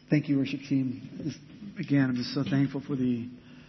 Thank you, worship team. Again, I'm just so thankful for the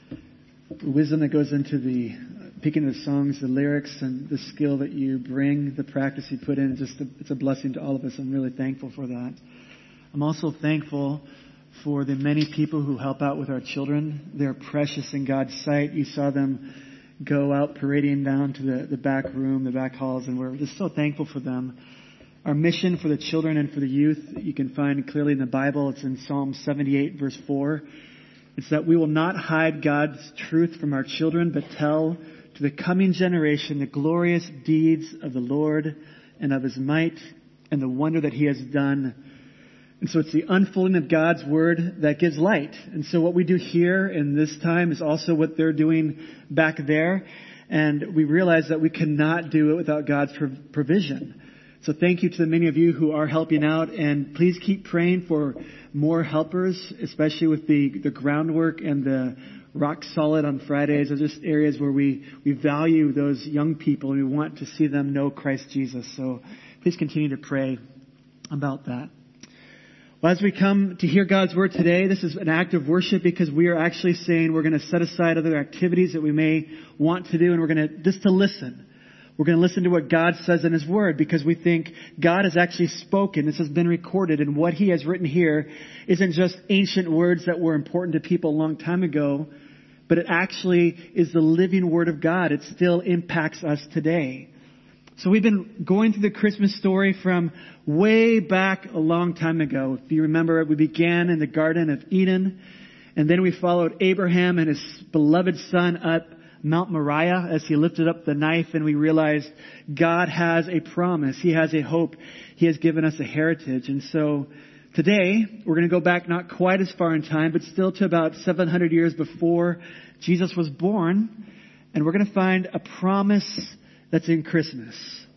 wisdom that goes into the picking the songs, the lyrics, and the skill that you bring, the practice you put in. It's a blessing to all of us. I'm really thankful for that. I'm also thankful for the many people who help out with our children. They're precious in God's sight. You saw them go out parading down to the back room, the back halls, and we're just so thankful for them. Our mission for the children and for the youth, you can find clearly in the Bible. It's in Psalm 78, verse 4. It's that we will not hide God's truth from our children, but tell to the coming generation the glorious deeds of the Lord and of His might and the wonder that He has done. And so it's the unfolding of God's Word that gives light. And so what we do here in this time is also what they're doing back there. And we realize that we cannot do it without God's provision. So thank you to the many of you who are helping out, and please keep praying for more helpers, especially with the groundwork and the rock solid on Fridays. Those are just areas where we value those young people and we want to see them know Christ Jesus. So please continue to pray about that. Well, as we come to hear God's Word today, this is an act of worship because we are actually saying we're going to set aside other activities that we may want to do, and we're going to just to listen. We're going to listen to what God says in His Word because we think God has actually spoken. This has been recorded, and what He has written here isn't just ancient words that were important to people a long time ago, but it actually is the living Word of God. It still impacts us today. So we've been going through the Christmas story from way back a long time ago. If you remember, we began in the Garden of Eden, and then we followed Abraham and his beloved son up Mount Moriah as he lifted up the knife, and we realized God has a promise. He has a hope. He has given us a heritage. And so today we're going to go back not quite as far in time, but still to about 700 years before Jesus was born. And we're going to find a promise that's in Christmas.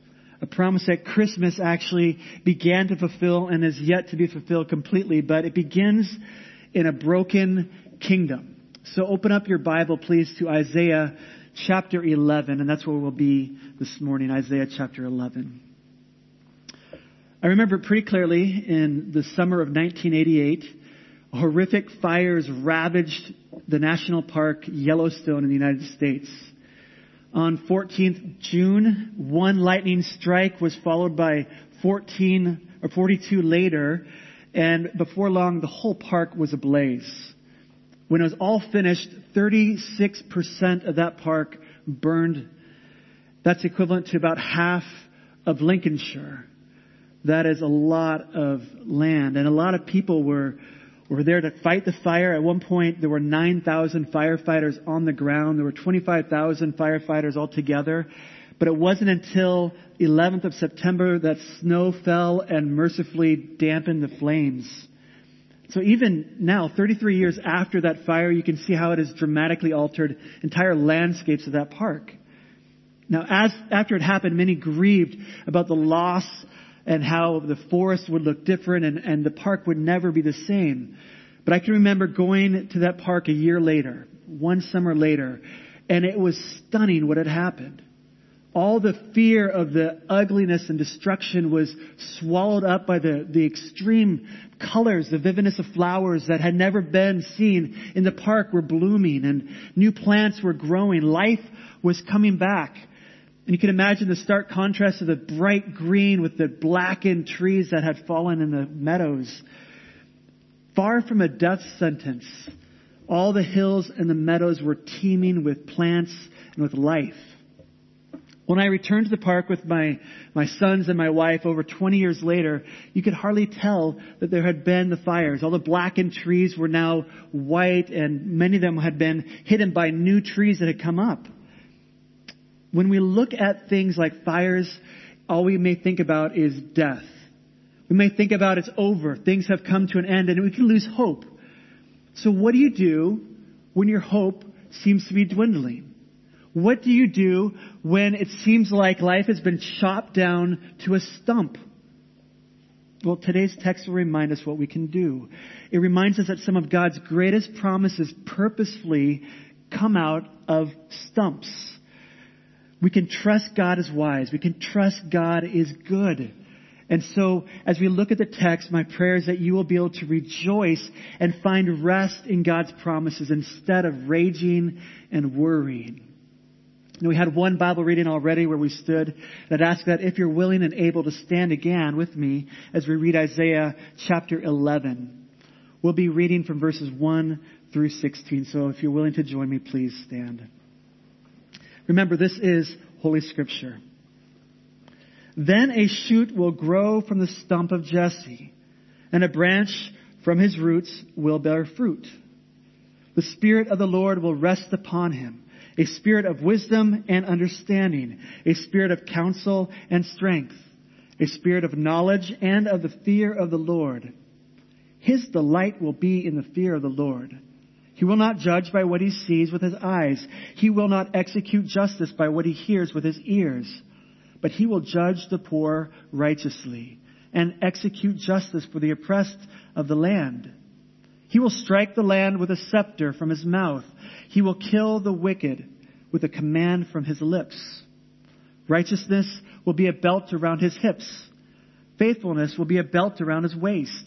A promise that Christmas actually began to fulfill and is yet to be fulfilled completely. But it begins in a broken kingdom. So open up your Bible, please, to Isaiah chapter 11. And that's where we'll be this morning, Isaiah chapter 11. I remember pretty clearly in the summer of 1988, horrific fires ravaged the national park Yellowstone in the United States. On 14th June, one lightning strike was followed by 42 later. And before long, the whole park was ablaze. When it was all finished, 36% of that park burned. That's equivalent to about half of Lincolnshire. That is a lot of land. And a lot of people were there to fight the fire. At one point, there were 9,000 firefighters on the ground. There were 25,000 firefighters altogether. But it wasn't until 11th of September that snow fell and mercifully dampened the flames. So even now, 33 years after that fire, you can see how it has dramatically altered entire landscapes of that park. Now, after it happened, many grieved about the loss and how the forest would look different and the park would never be the same. But I can remember going to that park a year later, one summer later, and it was stunning what had happened. All the fear of the ugliness and destruction was swallowed up by the extreme colors, the vividness of flowers that had never been seen in the park were blooming and new plants were growing. Life was coming back. And you can imagine the stark contrast of the bright green with the blackened trees that had fallen in the meadows. Far from a death sentence, all the hills and the meadows were teeming with plants and with life. When I returned to the park with my sons and my wife over 20 years later, you could hardly tell that there had been the fires. All the blackened trees were now white, and many of them had been hidden by new trees that had come up. When we look at things like fires, all we may think about is death. We may think about it's over. Things have come to an end, and we can lose hope. So what do you do when your hope seems to be dwindling? What do you do when it seems like life has been chopped down to a stump? Well, today's text will remind us what we can do. It reminds us that some of God's greatest promises purposefully come out of stumps. We can trust God is wise. We can trust God is good. And so, as we look at the text, my prayer is that you will be able to rejoice and find rest in God's promises instead of raging and worrying. And we had one Bible reading already where we stood. And I'd ask that if you're willing and able to stand again with me as we read Isaiah chapter 11. We'll be reading from verses 1 through 16. So if you're willing to join me, please stand. Remember, this is Holy Scripture. Then a shoot will grow from the stump of Jesse, and a branch from his roots will bear fruit. The Spirit of the Lord will rest upon him, a spirit of wisdom and understanding, a spirit of counsel and strength, a spirit of knowledge and of the fear of the Lord. His delight will be in the fear of the Lord. He will not judge by what he sees with his eyes. He will not execute justice by what he hears with his ears. But he will judge the poor righteously and execute justice for the oppressed of the land. He will strike the land with a scepter from his mouth. He will kill the wicked with a command from his lips. Righteousness will be a belt around his hips. Faithfulness will be a belt around his waist.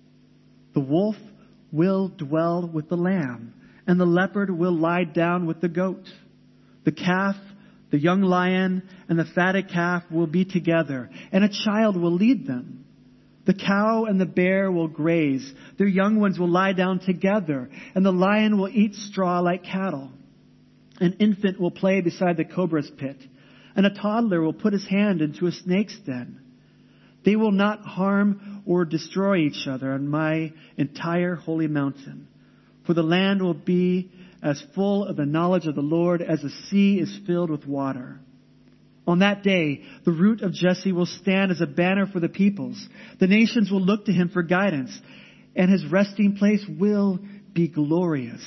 The wolf will dwell with the lamb, and the leopard will lie down with the goat. The calf, the young lion, and the fatted calf will be together, and a child will lead them. The cow and the bear will graze. Their young ones will lie down together, and the lion will eat straw like cattle. An infant will play beside the cobra's pit, and a toddler will put his hand into a snake's den. They will not harm or destroy each other on my entire holy mountain, for the land will be as full of the knowledge of the Lord as the sea is filled with water. On that day, the root of Jesse will stand as a banner for the peoples. The nations will look to him for guidance, and his resting place will be glorious.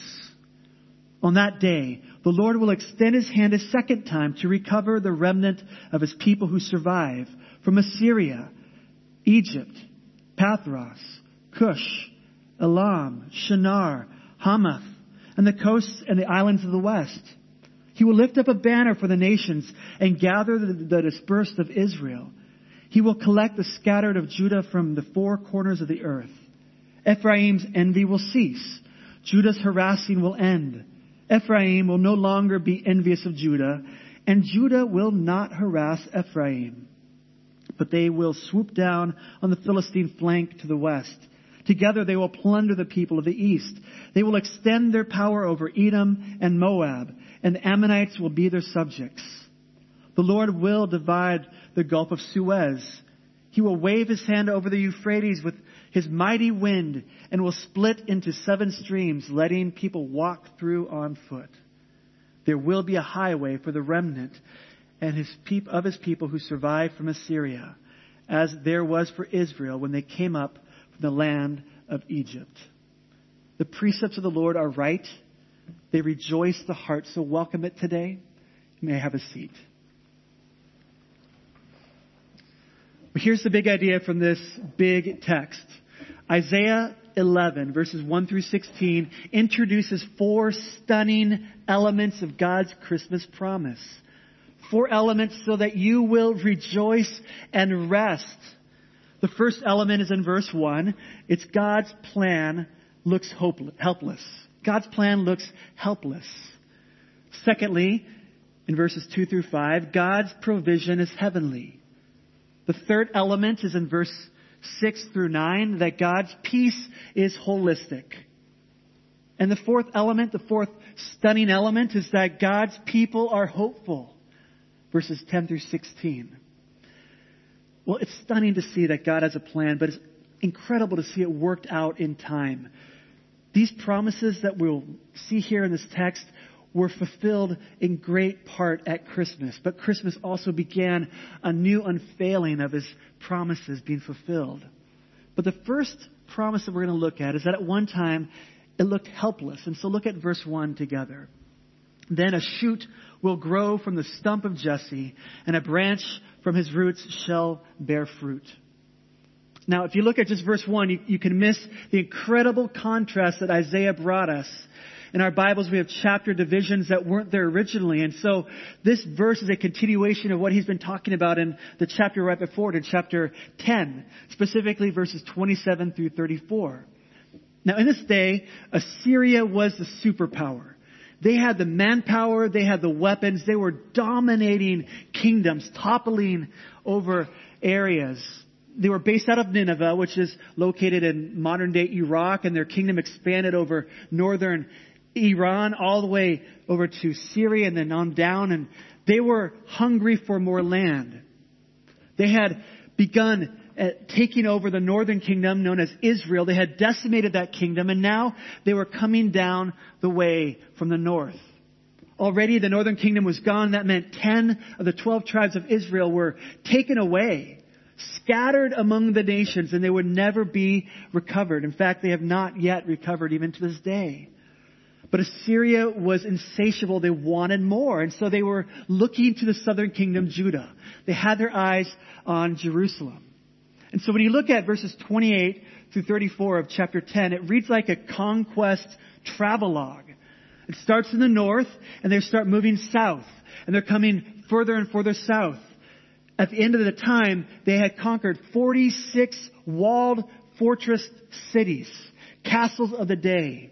On that day, the Lord will extend his hand a second time to recover the remnant of his people who survive from Assyria, Egypt, Pathros, Cush, Elam, Shinar, Hamath, and the coasts and the islands of the west. He will lift up a banner for the nations and gather the dispersed of Israel. He will collect the scattered of Judah from the four corners of the earth. Ephraim's envy will cease. Judah's harassing will end. Ephraim will no longer be envious of Judah, and Judah will not harass Ephraim. But they will swoop down on the Philistine flank to the west. Together they will plunder the people of the east. They will extend their power over Edom and Moab, and the Ammonites will be their subjects. The Lord will divide the Gulf of Suez. He will wave his hand over the Euphrates with his mighty wind and will split into 7 streams, letting people walk through on foot. There will be a highway for the remnant and his people who survived from Assyria, as there was for Israel when they came up from the land of Egypt. The precepts of the Lord are right. They rejoice the heart. So welcome it today. You may have a seat. But here's the big idea from this big text. Isaiah 11, verses 1 through 16, introduces 4 stunning elements of God's Christmas promise. 4 elements so that you will rejoice and rest. The first element is in verse 1. It's God's plan looks helpless. God's plan looks helpless. Secondly, in verses 2 through 5, God's provision is heavenly. The third element is in verse 6 through 9, that God's peace is holistic. And the fourth element, the fourth stunning element, is that God's people are hopeful. Verses 10 through 16. Well, it's stunning to see that God has a plan, but it's incredible to see it worked out in time. These promises that we'll see here in this text were fulfilled in great part at Christmas. But Christmas also began a new unveiling of his promises being fulfilled. But the first promise that we're going to look at is that at one time it looked helpless. And so look at verse 1 together. Then a shoot will grow from the stump of Jesse, and a branch from his roots shall bear fruit. Now, if you look at just verse 1, you can miss the incredible contrast that Isaiah brought us. In our Bibles, we have chapter divisions that weren't there originally. And so this verse is a continuation of what he's been talking about in the chapter right before it, in chapter 10, specifically verses 27 through 34. Now, in this day, Assyria was the superpower. They had the manpower, they had the weapons, they were dominating kingdoms, toppling over areas. They were based out of Nineveh, which is located in modern-day Iraq, and their kingdom expanded over northern Iran, all the way over to Syria and then on down, and they were hungry for more land. They had begun taking over the northern kingdom known as Israel. They had decimated that kingdom, and now they were coming down the way from the north. Already the northern kingdom was gone. That meant 10 of the 12 tribes of Israel were taken away, scattered among the nations, and they would never be recovered. In fact, they have not yet recovered even to this day. But Assyria was insatiable. They wanted more. And so they were looking to the southern kingdom, Judah. They had their eyes on Jerusalem. And so when you look at verses 28 through 34 of chapter 10, it reads like a conquest travelogue. It starts in the north, and they start moving south. And they're coming further and further south. At the end of the time, they had conquered 46 walled fortress cities, castles of the day.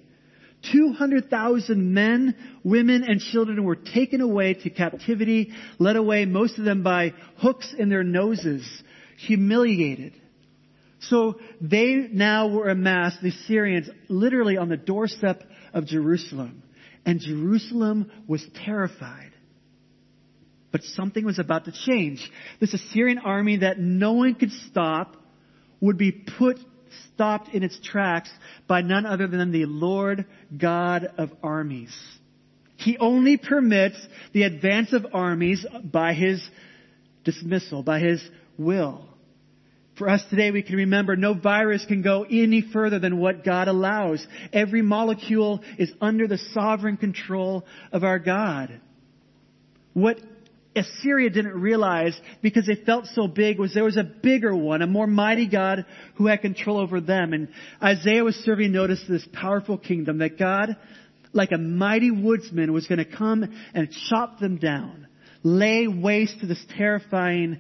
200,000 men, women, and children were taken away to captivity, led away, most of them by hooks in their noses, humiliated. So they now were amassed, the Assyrians, literally on the doorstep of Jerusalem. And Jerusalem was terrified. But something was about to change. This Assyrian army that no one could stop would be stopped in its tracks by none other than the Lord God of armies. He only permits the advance of armies by His dismissal, by His will. For us today, we can remember no virus can go any further than what God allows. Every molecule is under the sovereign control of our God. What Assyria didn't realize, because they felt so big, was there was a bigger one, a more mighty God who had control over them. And Isaiah was serving notice to this powerful kingdom that God, like a mighty woodsman, was going to come and chop them down, lay waste to this terrifying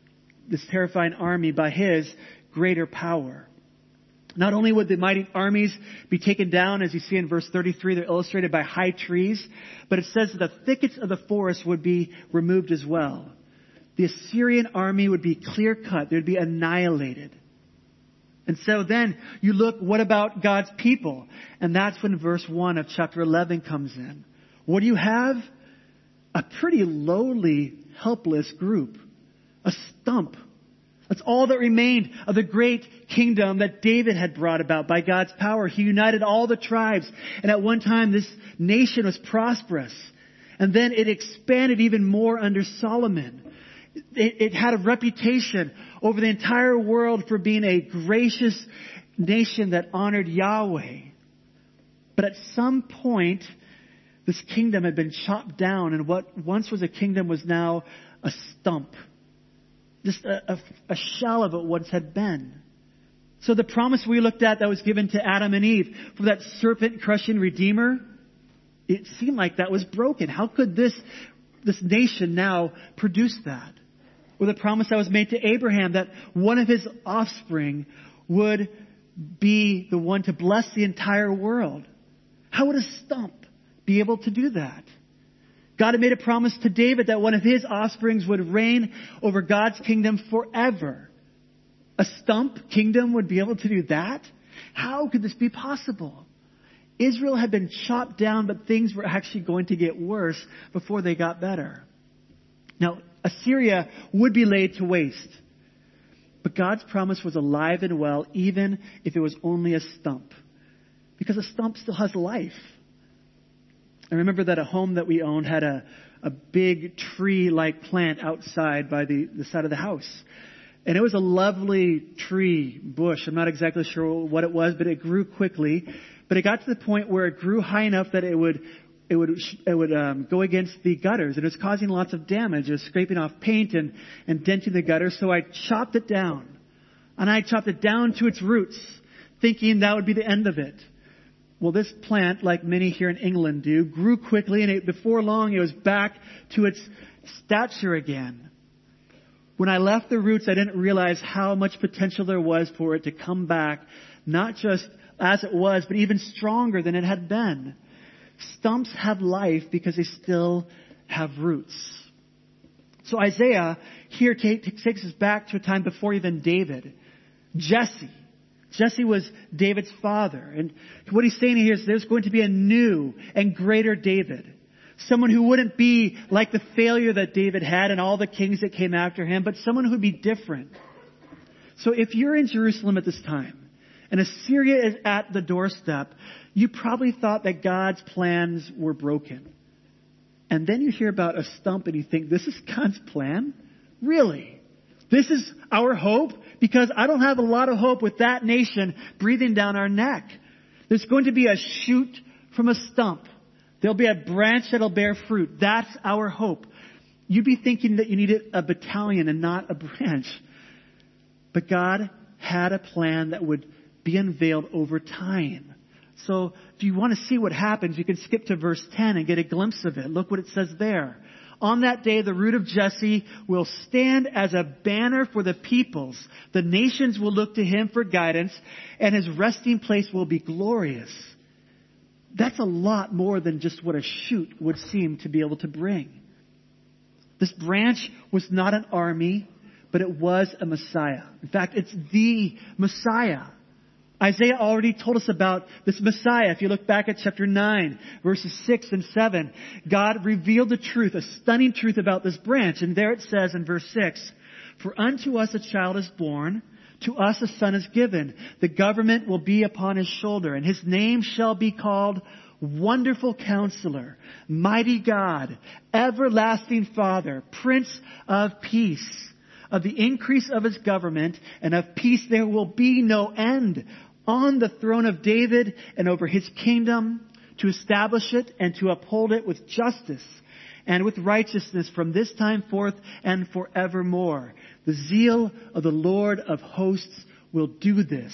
army by His greater power. Not only would the mighty armies be taken down, as you see in verse 33, they're illustrated by high trees, but it says that the thickets of the forest would be removed as well. The Assyrian army would be clear-cut. They would be annihilated. And so then you look, what about God's people? And that's when verse 1 of chapter 11 comes in. What do you have? A pretty lowly, helpless group. A stump. That's all that remained of the great kingdom that David had brought about by God's power. He united all the tribes. And at one time, this nation was prosperous. And then it expanded even more under Solomon. It had a reputation over the entire world for being a gracious nation that honored Yahweh. But at some point, this kingdom had been chopped down, and what once was a kingdom was now a stump. Just a shell of it once had been. So the promise we looked at that was given to Adam and Eve for that serpent-crushing Redeemer, it seemed like that was broken. How could this nation now produce that? Or the promise that was made to Abraham that one of his offspring would be the one to bless the entire world. How would a stump be able to do that? God had made a promise to David that one of his offsprings would reign over God's kingdom forever. A stump kingdom would be able to do that? How could this be possible? Israel had been chopped down, but things were actually going to get worse before they got better. Now, Assyria would be laid to waste. But God's promise was alive and well, even if it was only a stump. Because a stump still has life. I remember that a home that we owned had a big tree-like plant outside by the side of the house. And it was a lovely tree bush. I'm not exactly sure what it was, but it grew quickly. But it got to the point where it grew high enough that it would go against the gutters. And it was causing lots of damage. It was scraping off paint and denting the gutters. So I chopped it down. And I chopped it down to its roots, thinking that would be the end of it. Well, this plant, like many here in England do, grew quickly, and before long it was back to its stature again. When I left the roots, I didn't realize how much potential there was for it to come back, not just as it was, but even stronger than it had been. Stumps have life because they still have roots. So Isaiah here takes us back to a time before even David. Jesse. Jesse was David's father. And what he's saying here is there's going to be a new and greater David. Someone who wouldn't be like the failure that David had and all the kings that came after him, but someone who would be different. So if you're in Jerusalem at this time, and Assyria is at the doorstep, you probably thought that God's plans were broken. And then you hear about a stump and you think, this is God's plan? Really? This is our hope? Because I don't have a lot of hope with that nation breathing down our neck. There's going to be a shoot from a stump. There'll be a branch that'll bear fruit. That's our hope. You'd be thinking that you needed a battalion and not a branch. But God had a plan that would be unveiled over time. So if you want to see what happens, you can skip to verse 10 and get a glimpse of it. Look what it says there. On that day, the root of Jesse will stand as a banner for the peoples. The nations will look to him for guidance, and his resting place will be glorious. That's a lot more than just what a shoot would seem to be able to bring. This branch was not an army, but it was a Messiah. In fact, it's the Messiah. Isaiah already told us about this Messiah. If you look back at chapter 9, verses 6 and 7, God revealed the truth, a stunning truth about this branch. And there it says in verse 6, "For unto us a child is born, to us a son is given. The government will be upon his shoulder, and his name shall be called Wonderful Counselor, Mighty God, Everlasting Father, Prince of Peace. Of the increase of his government and of peace there will be no end on the throne of David and over his kingdom, to establish it and to uphold it with justice and with righteousness from this time forth and forevermore. The zeal of the Lord of hosts will do this."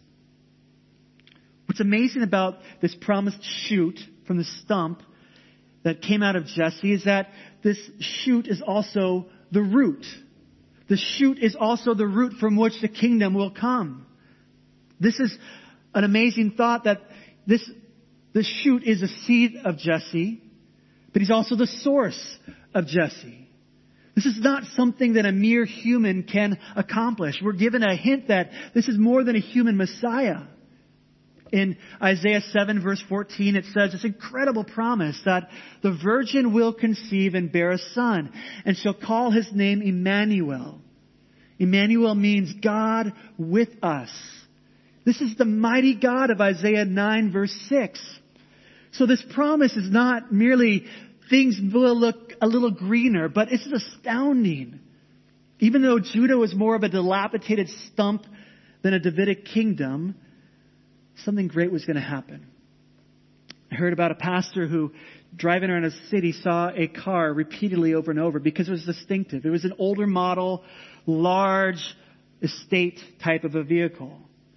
What's amazing about this promised shoot from the stump that came out of Jesse is that this shoot is also the root. The shoot is also the root from which the kingdom will come. This is an amazing thought that this shoot is a seed of Jesse, but he's also the source of Jesse. This is not something that a mere human can accomplish. We're given a hint that this is more than a human Messiah. In Isaiah 7 verse 14, it says this incredible promise that the virgin will conceive and bear a son and shall call his name Emmanuel. Emmanuel means God with us. This is the mighty God of Isaiah 9 verse 6. So this promise is not merely things will look a little greener, but it's astounding. Even though Judah was more of a dilapidated stump than a Davidic kingdom, something great was going to happen. I heard about a pastor who, driving around a city, saw a car repeatedly over and over because it was distinctive. It was an older model, large estate type of a vehicle.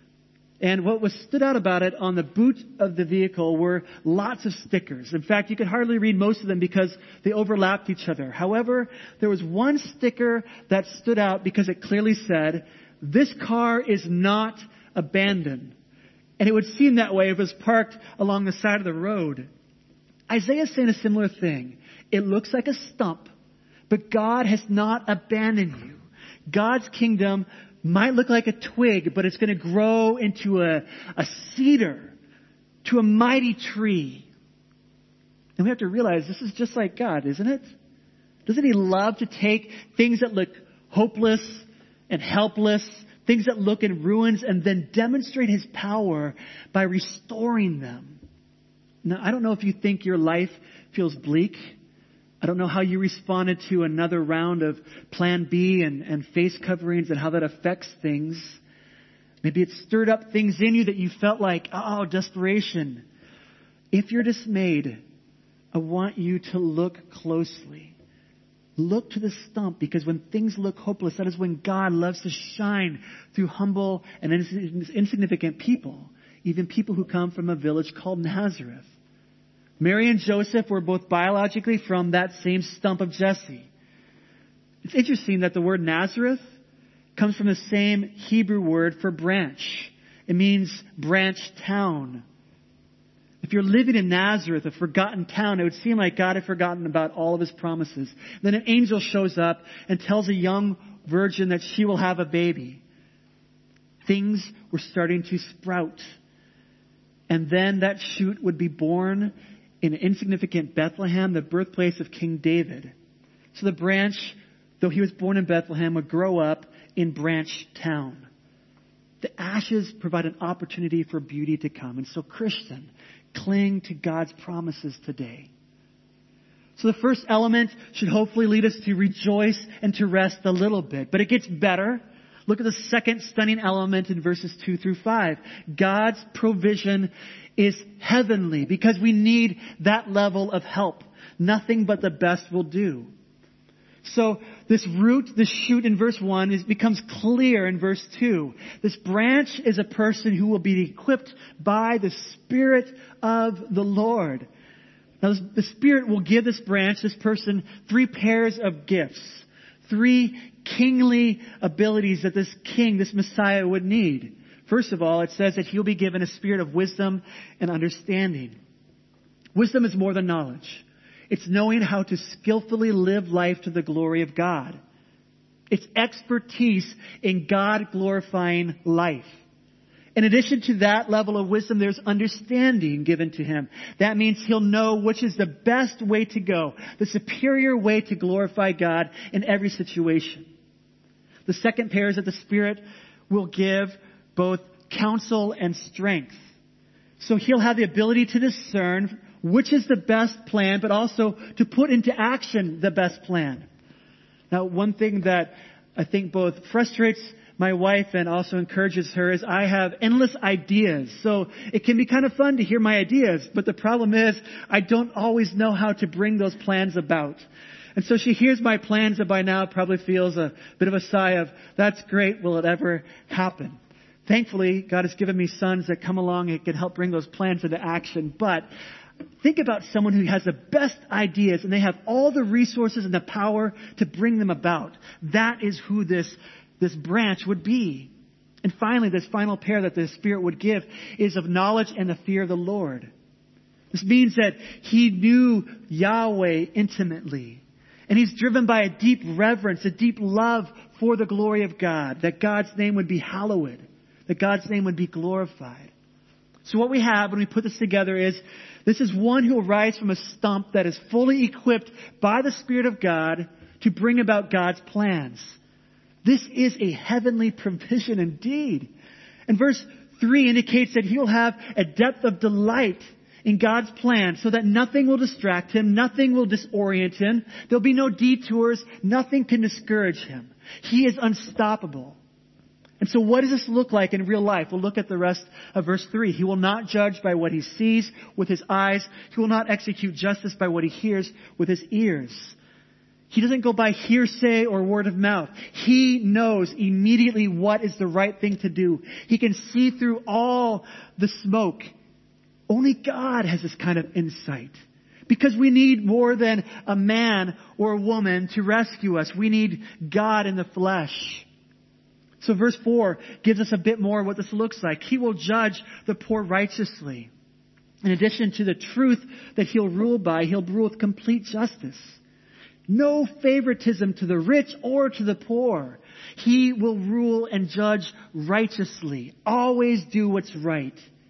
And what stood out about it, on the boot of the vehicle were lots of stickers. In fact, you could hardly read most of them because they overlapped each other. However, there was one sticker that stood out because it clearly said, "This car is not abandoned." And it would seem that way if it was parked along the side of the road. Isaiah's saying a similar thing. It looks like a stump, but God has not abandoned you. God's kingdom might look like a twig, but it's going to grow into a cedar, to a mighty tree. And we have to realize this is just like God, isn't it? Doesn't He love to take things that look hopeless and helpless, things that look in ruins, and then demonstrate His power by restoring them? Now, I don't know if you think your life feels bleak. I don't know how you responded to another round of Plan B and face coverings and how that affects things. Maybe it stirred up things in you that you felt like, desperation. If you're dismayed, I want you to look closely. Look to the stump, because when things look hopeless, that is when God loves to shine through humble and insignificant people. even people who come from a village called Nazareth. Mary and Joseph were both biologically from that same stump of Jesse. It's interesting that the word Nazareth comes from the same Hebrew word for branch. It means branch town. If you're living in Nazareth, a forgotten town, it would seem like God had forgotten about all of his promises. Then an angel shows up and tells a young virgin that she will have a baby. Things were starting to sprout. And then that shoot would be born in insignificant Bethlehem, the birthplace of King David. So the branch, though he was born in Bethlehem, would grow up in Branch Town. The ashes provide an opportunity for beauty to come. And so, Christian, cling to God's promises today. So the first element should hopefully lead us to rejoice and to rest a little bit. But it gets better. Look at the second stunning element in verses 2 through 5. God's provision is heavenly because we need that level of help. Nothing but the best will do. So this root, this shoot in verse 1 becomes clear in verse 2. This branch is a person who will be equipped by the Spirit of the Lord. Now the Spirit will give this branch, this person, 3 pairs of gifts. 3 kingly abilities that this king, this Messiah would need. First of all, it says that he'll be given a spirit of wisdom and understanding. Wisdom is more than knowledge. It's knowing how to skillfully live life to the glory of God. It's expertise in God-glorifying life. In addition to that level of wisdom, there's understanding given to him. That means he'll know which is the best way to go, the superior way to glorify God in every situation. The second pair is that the Spirit will give both counsel and strength. So he'll have the ability to discern which is the best plan, but also to put into action the best plan. Now, one thing that I think both frustrates my wife and also encourages her is I have endless ideas. So it can be kind of fun to hear my ideas, but the problem is I don't always know how to bring those plans about. And so she hears my plans and by now probably feels a bit of a sigh of, that's great, will it ever happen? Thankfully, God has given me sons that come along and can help bring those plans into action. But think about someone who has the best ideas and they have all the resources and the power to bring them about. That is who this branch would be. And finally, this final pair that the Spirit would give is of knowledge and the fear of the Lord. This means that he knew Yahweh intimately. And he's driven by a deep reverence, a deep love for the glory of God, that God's name would be hallowed, that God's name would be glorified. So what we have when we put this together is, this is one who will rise from a stump that is fully equipped by the Spirit of God to bring about God's plans. This is a heavenly provision indeed. And verse 3 indicates that he will have a depth of delight in God's plan so that nothing will distract him, nothing will disorient him. There'll be no detours, nothing can discourage him. He is unstoppable. And so what does this look like in real life? We'll look at the rest of verse 3. He will not judge by what he sees with his eyes. He will not execute justice by what he hears with his ears. He doesn't go by hearsay or word of mouth. He knows immediately what is the right thing to do. He can see through all the smoke. Only God has this kind of insight. Because we need more than a man or a woman to rescue us. We need God in the flesh. So verse 4 gives us a bit more of what this looks like. He will judge the poor righteously. In addition to the truth that he'll rule by, he'll rule with complete justice. No favoritism to the rich or to the poor. He will rule and judge righteously. Always do what's right.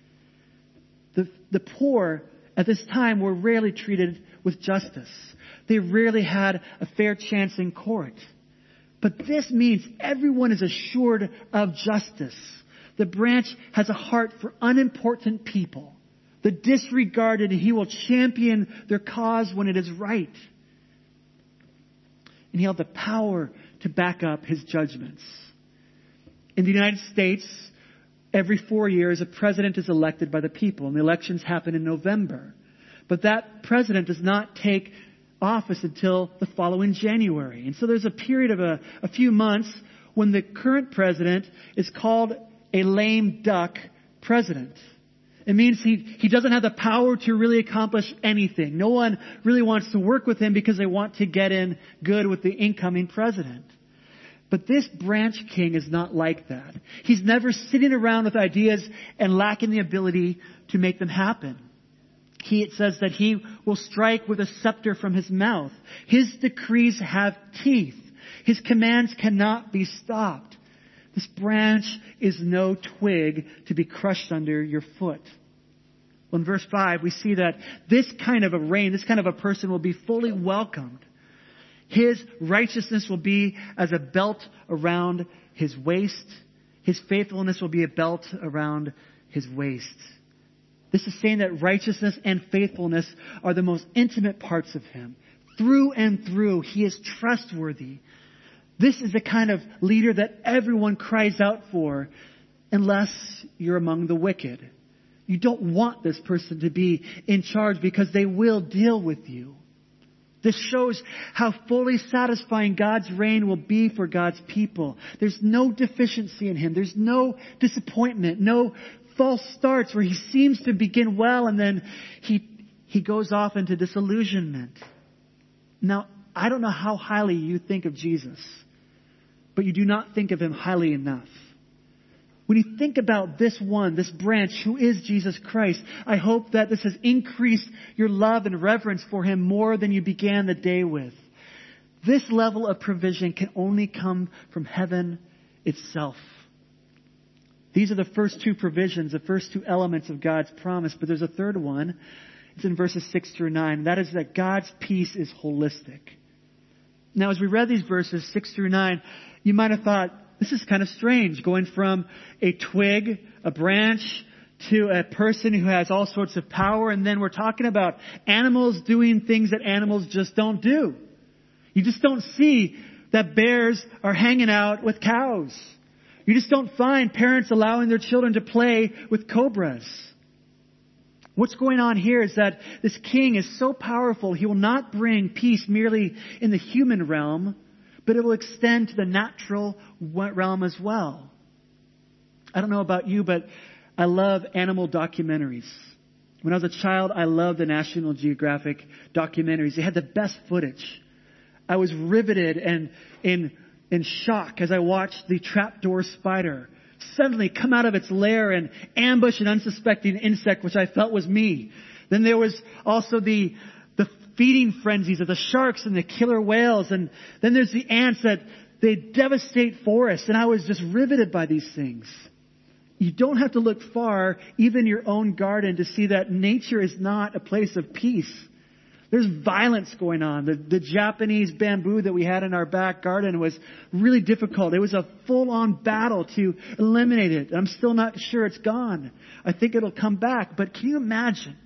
The poor at this time were rarely treated with justice. They rarely had a fair chance in court. But this means everyone is assured of justice. The branch has a heart for unimportant people, the disregarded, and he will champion their cause when it is right. And he'll have the power to back up his judgments. In the United States, every 4 years, a president is elected by the people, and the elections happen in November. But that president does not take office until the following January. And so there's a period of a few months when the current president is called a lame duck president. It means he doesn't have the power to really accomplish anything. No one really wants to work with him because they want to get in good with the incoming president. But this branch king is not like that. He's never sitting around with ideas and lacking the ability to make them happen. It says that he will strike with a scepter from his mouth. His decrees have teeth. His commands cannot be stopped. This branch is no twig to be crushed under your foot. Well, in verse 5, we see that this kind of a reign, this kind of a person will be fully welcomed. His righteousness will be as a belt around his waist. His faithfulness will be a belt around his waist. This is saying that righteousness and faithfulness are the most intimate parts of him. Through and through, he is trustworthy. This is the kind of leader that everyone cries out for, unless you're among the wicked. You don't want this person to be in charge because they will deal with you. This shows how fully satisfying God's reign will be for God's people. There's no deficiency in him. There's no disappointment, no false starts where he seems to begin well and then he goes off into disillusionment. Now, I don't know how highly you think of Jesus, but you do not think of him highly enough. When you think about this branch who is Jesus Christ, I hope that this has increased your love and reverence for him more than you began the day with. This level of provision can only come from heaven itself. These are the first two provisions, the first two elements of God's promise, but there's a third one. It's in verses 6 through 9. That is that God's peace is holistic. Now, as we read these verses 6 through 9, you might have thought, this is kind of strange, going from a twig, a branch, to a person who has all sorts of power, and then we're talking about animals doing things that animals just don't do. You just don't see that bears are hanging out with cows. You just don't find parents allowing their children to play with cobras. What's going on here is that this king is so powerful, he will not bring peace merely in the human realm, but it will extend to the natural realm as well. I don't know about you, but I love animal documentaries. When I was a child, I loved the National Geographic documentaries. They had the best footage. I was riveted and in shock as I watched the trapdoor spider suddenly come out of its lair and ambush an unsuspecting insect, which I felt was me. Then there was also the feeding frenzies of the sharks and the killer whales. And then there's the ants that they devastate forests. And I was just riveted by these things. You don't have to look far, even your own garden, to see that nature is not a place of peace. There's violence going on. The Japanese bamboo that we had in our back garden was really difficult. It was a full-on battle to eliminate it. I'm still not sure it's gone. I think it'll come back. But can you imagine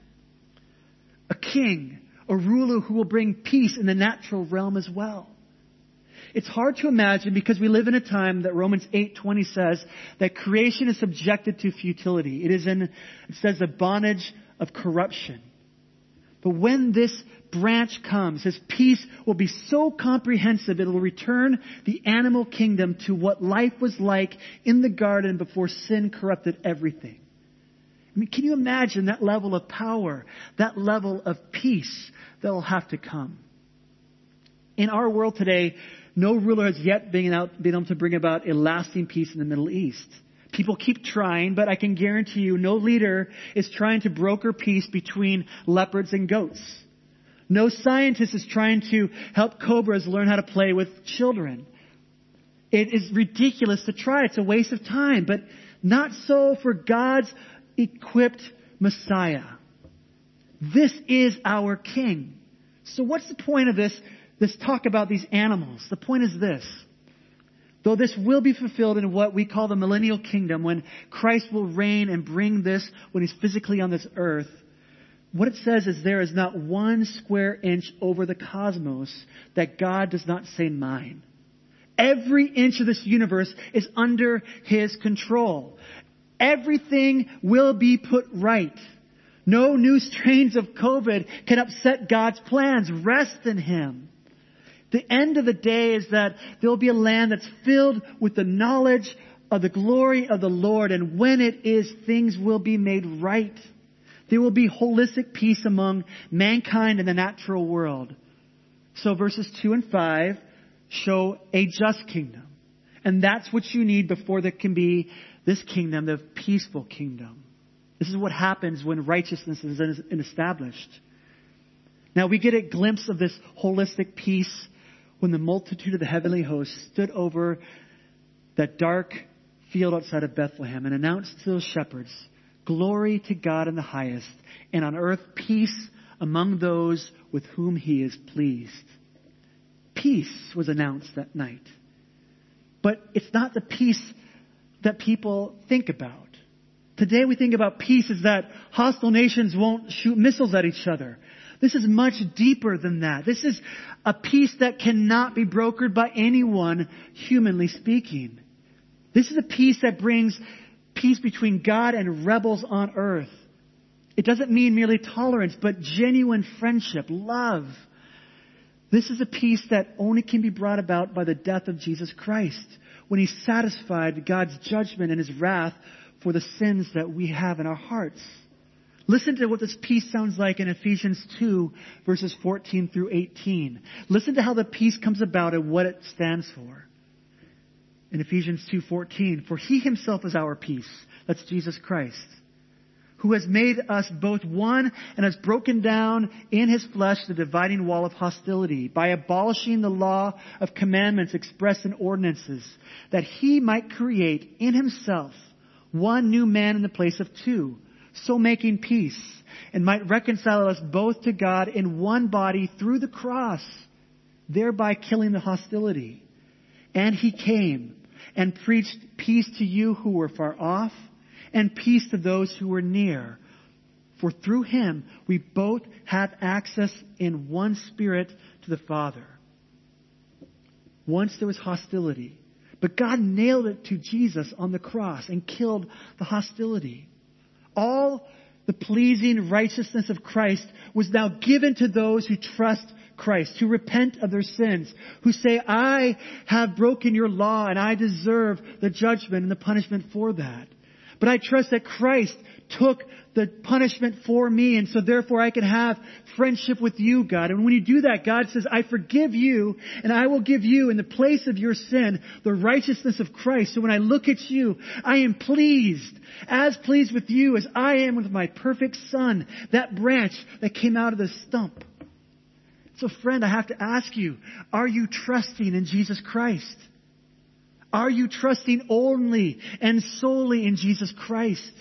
a king, a ruler who will bring peace in the natural realm as well? It's hard to imagine because we live in a time that Romans 8:20 says that creation is subjected to futility. It says the bondage of corruption. But when this branch comes, his peace will be so comprehensive, it will return the animal kingdom to what life was like in the garden before sin corrupted everything. I mean, can you imagine that level of power, that level of peace that will have to come? In our world today, no ruler has yet been able to bring about a lasting peace in the Middle East. People keep trying, but I can guarantee you no leader is trying to broker peace between leopards and goats. No scientist is trying to help cobras learn how to play with children. It is ridiculous to try. It's a waste of time, but not so for God's equipped Messiah. This is our King. So what's the point of this talk about these animals? The point is this. Though this will be fulfilled in what we call the millennial kingdom, when Christ will reign and bring this when he's physically on this earth, what it says is there is not one square inch over the cosmos that God does not say mine. Every inch of this universe is under his control. Everything will be put right. No new strains of COVID can upset God's plans. Rest in him. The end of the day is that there will be a land that's filled with the knowledge of the glory of the Lord. And when it is, things will be made right. There will be holistic peace among mankind and the natural world. So verses 2 and 5 show a just kingdom. And that's what you need before there can be this kingdom, the peaceful kingdom. This is what happens when righteousness is established. Now we get a glimpse of this holistic peace when the multitude of the heavenly hosts stood over that dark field outside of Bethlehem and announced to those shepherds, "Glory to God in the highest, and on earth peace among those with whom He is pleased." Peace was announced that night. But it's not the peace that people think about. Today we think about peace as that hostile nations won't shoot missiles at each other. This is much deeper than that. This is a peace that cannot be brokered by anyone, humanly speaking. This is a peace that brings peace between God and rebels on earth. It doesn't mean merely tolerance, but genuine friendship, love. This is a peace that only can be brought about by the death of Jesus Christ, when He satisfied God's judgment and His wrath for the sins that we have in our hearts. Listen to what this peace sounds like in Ephesians 2, verses 14 through 18. Listen to how the peace comes about and what it stands for. In Ephesians 2:14, "For He Himself is our peace," that's Jesus Christ, "who has made us both one and has broken down in His flesh the dividing wall of hostility by abolishing the law of commandments expressed in ordinances, that He might create in Himself one new man in the place of two, so making peace, and might reconcile us both to God in one body through the cross, thereby killing the hostility. And He came and preached peace to you who were far off, and peace to those who were near. For through Him we both have access in one Spirit to the Father." Once there was hostility, but God nailed it to Jesus on the cross and killed the hostility. All the pleasing righteousness of Christ was now given to those who trust Christ, who repent of their sins, who say, "I have broken your law and I deserve the judgment and the punishment for that. But I trust that Christ took the punishment for me, and so therefore I can have friendship with you, God." And when you do that, God says, "I forgive you, and I will give you in the place of your sin the righteousness of Christ. So when I look at you, I am pleased, as pleased with you as I am with my perfect Son, that branch that came out of the stump." So friend, I have to ask you, are you trusting in Jesus Christ? Are you trusting only and solely in Jesus Christ?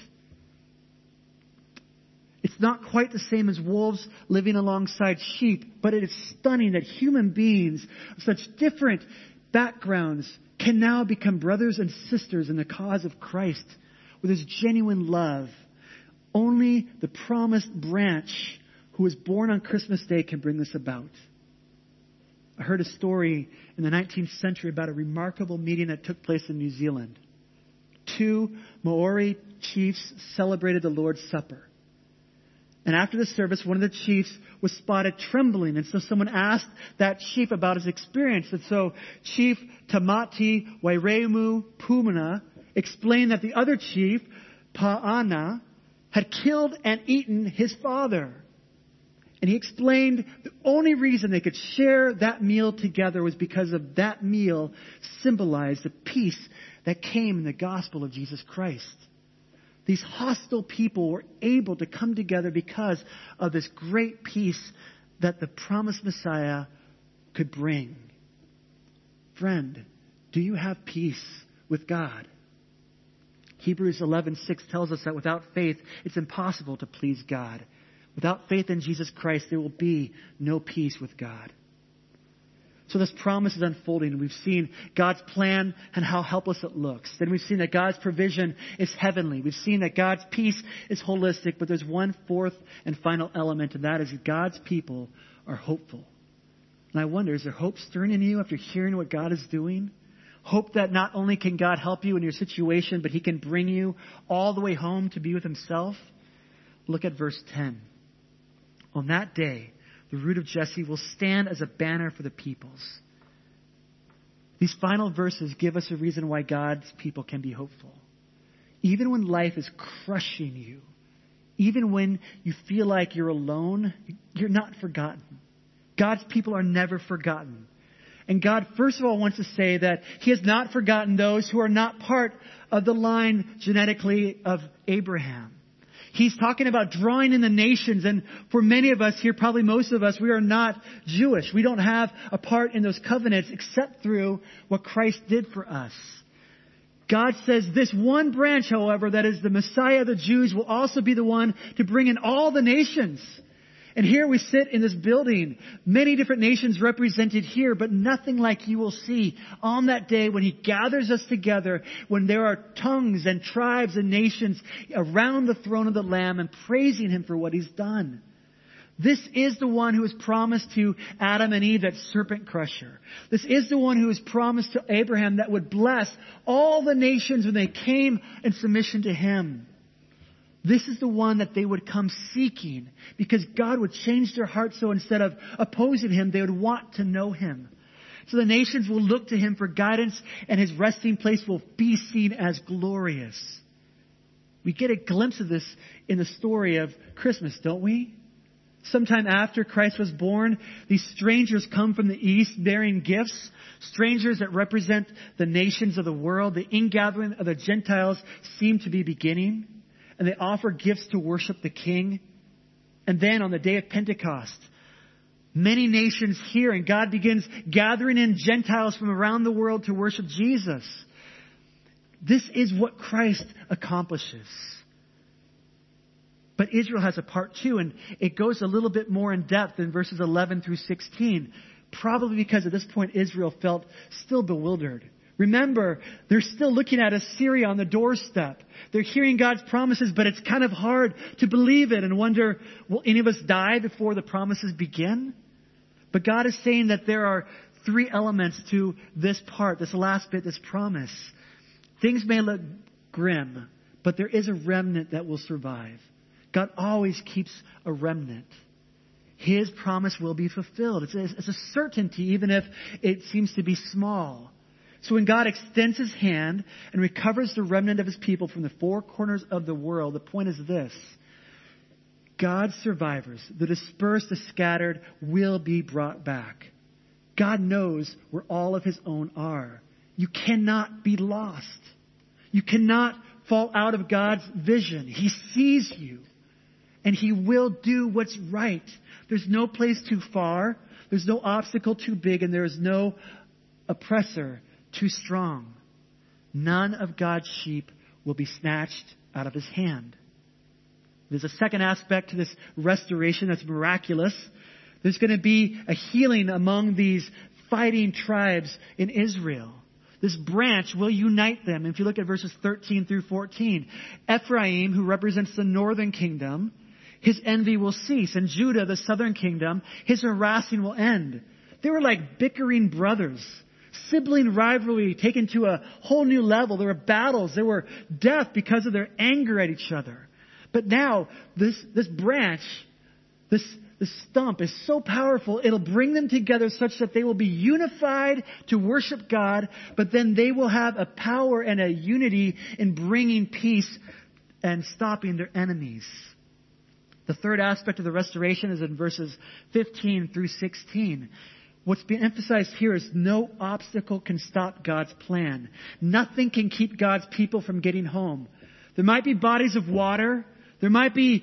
It's not quite the same as wolves living alongside sheep, but it is stunning that human beings of such different backgrounds can now become brothers and sisters in the cause of Christ with His genuine love. Only the promised branch who was born on Christmas Day can bring this about. I heard a story in the 19th century about a remarkable meeting that took place in New Zealand. 2 Maori chiefs celebrated the Lord's Supper. And after the service, one of the chiefs was spotted trembling. And so someone asked that chief about his experience. And so Chief Tamati Wairemu Pumana explained that the other chief, Pa'ana, had killed and eaten his father. And he explained the only reason they could share that meal together was because of that meal symbolized the peace that came in the gospel of Jesus Christ. These hostile people were able to come together because of this great peace that the promised Messiah could bring. Friend, do you have peace with God? Hebrews 11:6 tells us that without faith, it's impossible to please God. Without faith in Jesus Christ, there will be no peace with God. So this promise is unfolding. We've seen God's plan and how helpless it looks. Then we've seen that God's provision is heavenly. We've seen that God's peace is holistic. But there's one fourth and final element, and that is God's people are hopeful. And I wonder, is there hope stirring in you after hearing what God is doing? Hope that not only can God help you in your situation, but He can bring you all the way home to be with Himself? Look at verse 10. On that day, the root of Jesse will stand as a banner for the peoples. These final verses give us a reason why God's people can be hopeful. Even when life is crushing you, even when you feel like you're alone, you're not forgotten. God's people are never forgotten. And God, first of all, wants to say that He has not forgotten those who are not part of the line genetically of Abraham. He's talking about drawing in the nations. And for many of us here, probably most of us, we are not Jewish. We don't have a part in those covenants except through what Christ did for us. God says this one branch, however, that is the Messiah of the Jews, will also be the one to bring in all the nations. And here we sit in this building, many different nations represented here, but nothing like you will see on that day when He gathers us together, when there are tongues and tribes and nations around the throne of the Lamb and praising Him for what He's done. This is the one who was promised to Adam and Eve, that serpent crusher. This is the one who was promised to Abraham that would bless all the nations when they came in submission to Him. This is the one that they would come seeking, because God would change their hearts so instead of opposing Him, they would want to know Him. So the nations will look to Him for guidance, and His resting place will be seen as glorious. We get a glimpse of this in the story of Christmas, don't we? Sometime after Christ was born, these strangers come from the east bearing gifts. Strangers that represent the nations of the world. The ingathering of the Gentiles seem to be beginning. And they offer gifts to worship the King. And then on the day of Pentecost, many nations hear, and God begins gathering in Gentiles from around the world to worship Jesus. This is what Christ accomplishes. But Israel has a part too, and it goes a little bit more in depth in verses 11 through 16. Probably because at this point Israel felt still bewildered. Remember, they're still looking at Assyria on the doorstep. They're hearing God's promises, but it's kind of hard to believe it and wonder, will any of us die before the promises begin? But God is saying that there are three elements to this part, this last bit, this promise. Things may look grim, but there is a remnant that will survive. God always keeps a remnant. His promise will be fulfilled. It's a certainty, even if it seems to be small. So when God extends His hand and recovers the remnant of His people from the four corners of the world, the point is this: God's survivors, the dispersed, the scattered, will be brought back. God knows where all of His own are. You cannot be lost. You cannot fall out of God's vision. He sees you, and He will do what's right. There's no place too far. There's no obstacle too big, and there is no oppressor too strong. None of God's sheep will be snatched out of His hand. There's a second aspect to this restoration that's miraculous. There's going to be a healing among these fighting tribes in Israel. This branch will unite them. If you look at verses 13 through 14, Ephraim, who represents the northern kingdom, his envy will cease. And Judah, the southern kingdom, his harassing will end. They were like bickering brothers. Sibling rivalry taken to a whole new level. There were battles. There were death because of their anger at each other. But now, this branch, this stump is so powerful, it'll bring them together such that they will be unified to worship God, but then they will have a power and a unity in bringing peace and stopping their enemies. The third aspect of the restoration is in verses 15 through 16. What's being emphasized here is no obstacle can stop God's plan. Nothing can keep God's people from getting home. There might be bodies of water. There might be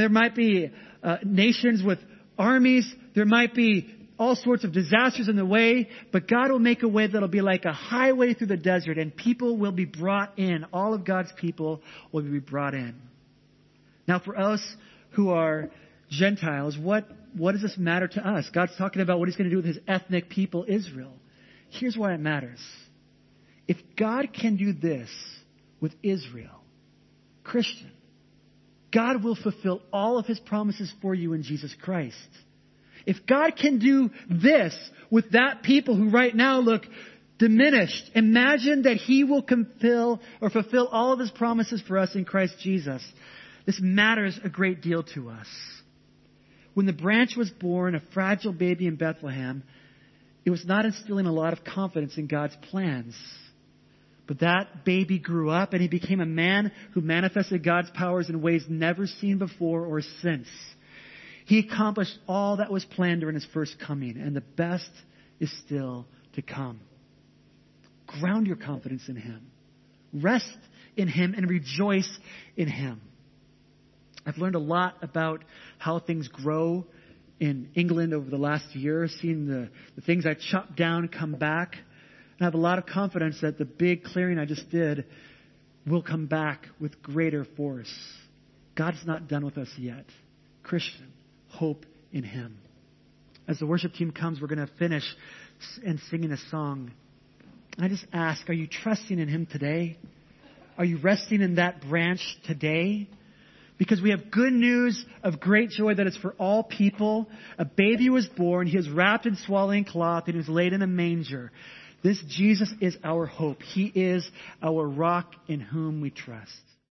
nations with armies. There might be all sorts of disasters in the way. But God will make a way that'll be like a highway through the desert, and people will be brought in. All of God's people will be brought in. Now, for us who are Gentiles, what does this matter to us? God's talking about what He's going to do with His ethnic people, Israel. Here's why it matters. If God can do this with Israel, Christian, God will fulfill all of His promises for you in Jesus Christ. If God can do this with that people who right now look diminished, imagine that He will fulfill all of His promises for us in Christ Jesus. This matters a great deal to us. When the branch was born, a fragile baby in Bethlehem, It was not instilling a lot of confidence in God's plans. But that baby grew up and he became a man who manifested God's powers in ways never seen before or since. He accomplished all that was planned during his first coming, and the best is still to come. Ground your confidence in him. Rest in him and rejoice in him. I've learned a lot about how things grow in England over the last year, seeing the things I chopped down come back. And I have a lot of confidence that the big clearing I just did will come back with greater force. God's not done with us yet. Christian, hope in him. As the worship team comes, we're going to finish and singing a song. And I just ask, are you trusting in him today? Are you resting in that branch today? Because we have good news of great joy that is for all people. A baby was born. He was wrapped in swaddling cloth and he was laid in a manger. This Jesus is our hope. He is our rock in whom we trust.